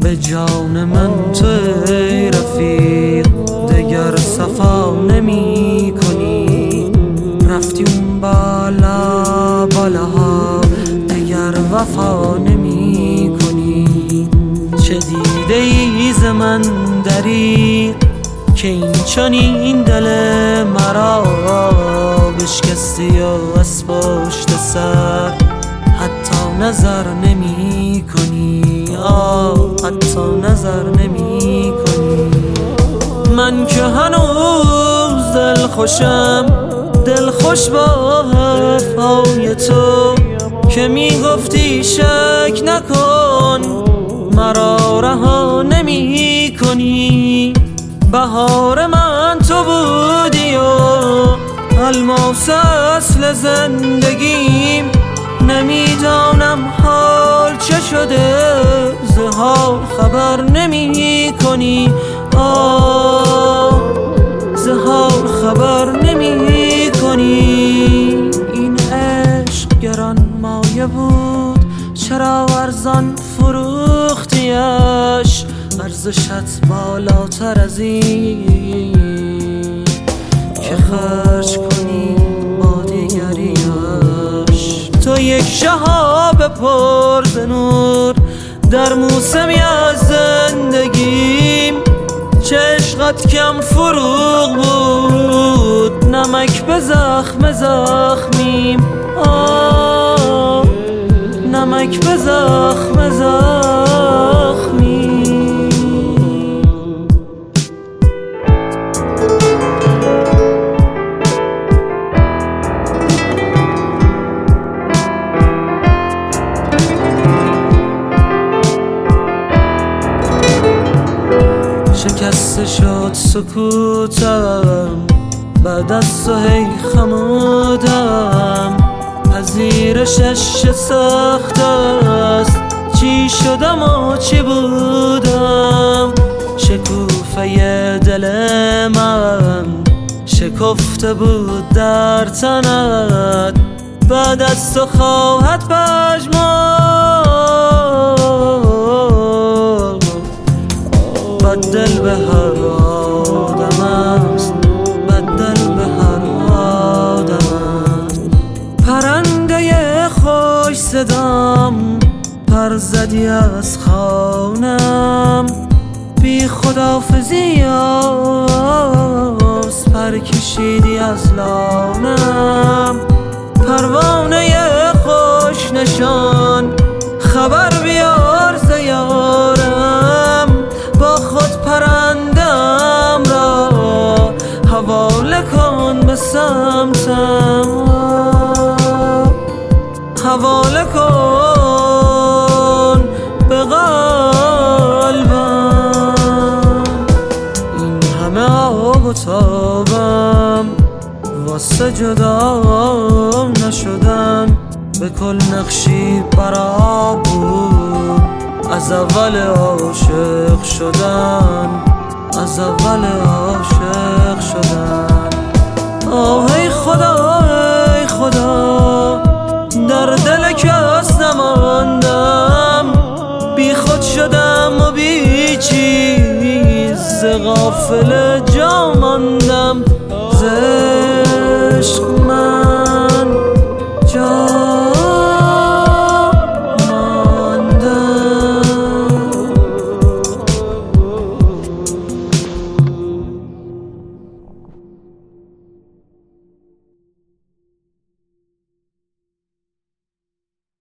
به جان من تو ای رفیق دگر صفا نمی کنی. رفتی اون بالا بالاها دگر وفا نمی کنی. چه دیده ای ز من دریغ که این چنین دل مرا بشکستی و از پشت سر حتی نظر نمی کنی. حتی نظر نمی کنی. من که هنوز دل خوش با حرفای تو که میگفتی شک نکن مرا رها نمی کنی. بهار من تو بودی و الماس اصل زندگیم. نمیدانم حال چه شده ز حال خبر نمی کنی. ز حال خبر نمی کنی. این عشق گران مایه بود چرا ارزان فروختیش. ارزشت بالاتر از این که خرج کنی با دیگریش. تو یک شهاب پر ز نور در موسمی از زندگیم. چه عشقت کم فروغ بود نمک به زخم زخمیم. نمک به زخم زخمیم. شکسته شد سکوتم بعد از تو هی خمودم. پذیرشش سخت است چی شدم و چی بودم. شکوفه دل من شکفته بود در تنت. بعد از تو خواهد پژمرد. بد دل به هر آدم است. بد دل به هر آدم است. پرنده خوش صدام پر زدی از خانم. بی خداحافظی از پر کشیدی از لانم. پروانه خوش نشان خبر بیار ز یارم. با خود پرندم را حواله کن به سمتم. حواله کن به قلبم. این همه آب و تابم واسه جدا نشدن. به کل نقشی برا بود از اول عاشق شدن. از اول عاشق شدن. ای خدا ای خدا در دل کس نماندم. بی خود شدم و بی چیز غافل جا ماندم. ز عشق